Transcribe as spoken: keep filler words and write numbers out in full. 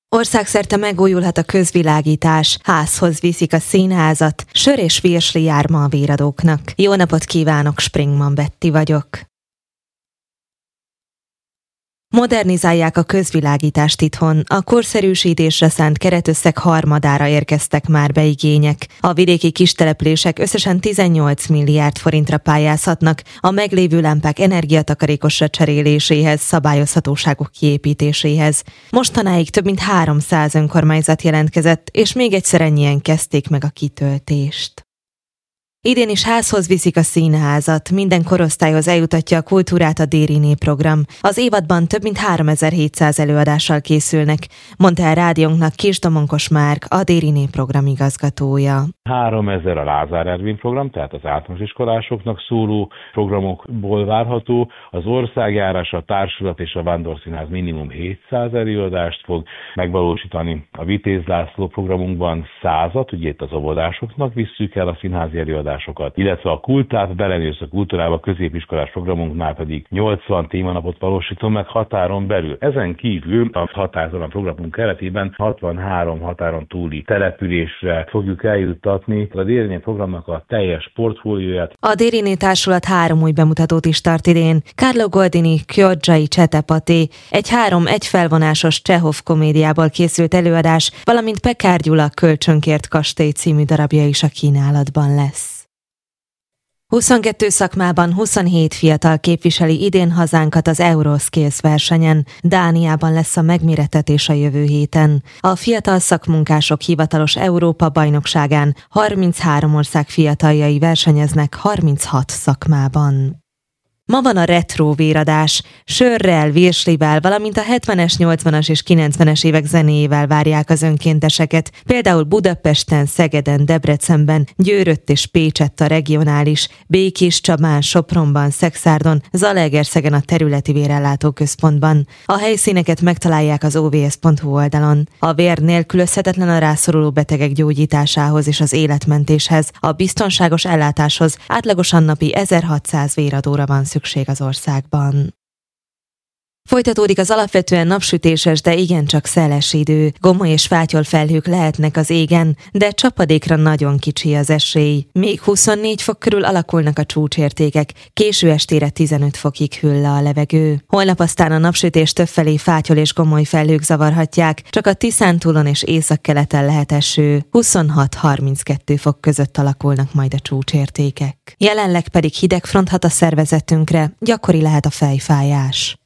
Országszerte megújulhat a közvilágítás, házhoz viszik a színházat, sör és virsli jár ma a véradóknak. Jó napot kívánok, Springman Betty vagyok. Modernizálják a közvilágítást itthon, a korszerűsítésre szánt keretösszeg harmadára érkeztek már be igények. A vidéki kistelepülések összesen tizennyolc milliárd forintra pályázhatnak a meglévő lámpák energiatakarékosra cseréléséhez, szabályozhatóságok kiépítéséhez. Mostanáig több mint háromszáz önkormányzat jelentkezett, és még egyszer ennyien kezdték meg a kitöltést. Idén is házhoz viszik a színházat, minden korosztályhoz eljutatja a kultúrát a Dériné program. Az évadban több mint háromezer-hétszáz előadással készülnek, mondta el rádiónknak Kis Domonkos Márk, a Dériné program igazgatója. háromezer a Lázár Ervin program, tehát az általános iskolásoknak szóló programokból várható. Az országjárás, a társulat és a Vándorszínház minimum hétszáz előadást fog megvalósítani. A Vitéz László programunkban százat, ugye itt az óvodásoknak visszük el a színházi előadást, illetve a Kultát belenősz a kultúrába középiskolás programunknál pedig nyolcvan témanapot valósítom meg határon belül. Ezen kívül a határon programunk keretében hatvanhárom határon túli településre fogjuk eljuttatni a Dériné programnak a teljes portfólióját. A Dériné társulat három új bemutatót is tart idén. Carlo Goldini Kyodzsai Csetepati, egy három egyfelvonásos Csehov komédiából készült előadás, valamint Pekár Gyula Kölcsönkért kastély című darabja is a kínálatban lesz. huszonkettő szakmában huszonhét fiatal képviseli idén hazánkat az Euroskills versenyen. Dániában lesz a megmérettetés a jövő héten. A fiatal szakmunkások hivatalos Európa-bajnokságán harminchárom ország fiataljai versenyeznek harminchat szakmában. Ma van a retro véradás. Sörrel, virslivel, valamint a hetvenes, nyolcvanas és kilencvenes évek zenéjével várják az önkénteseket. Például Budapesten, Szegeden, Debrecenben, Győrött és Pécsett a regionális, Békés Csabán, Sopronban, Szekszárdon, Zalaegerszegen a területi vérellátó központban. A helyszíneket megtalálják az o vé es pont hu oldalon. A vér nélkülözhetetlen a rászoruló betegek gyógyításához és az életmentéshez. A biztonságos ellátáshoz átlagosan napi ezerhatszáz véradóra van szükség. szükség az országban. Folytatódik az alapvetően napsütéses, de igencsak szeles idő. Gomoly és fátyol felhők lehetnek az égen, de csapadékra nagyon kicsi az esély. Még huszonnégy fok körül alakulnak a csúcsértékek, késő estére tizenöt fokig hűl le a levegő. Holnap aztán a napsütés többfelé fátyol és gomoly felhők zavarhatják, csak a Tiszántúlon és északkeleten lehet eső. huszonhat-harminckettő fok között alakulnak majd a csúcsértékek. Jelenleg pedig hideg front hat a szervezetünkre, gyakori lehet a fejfájás.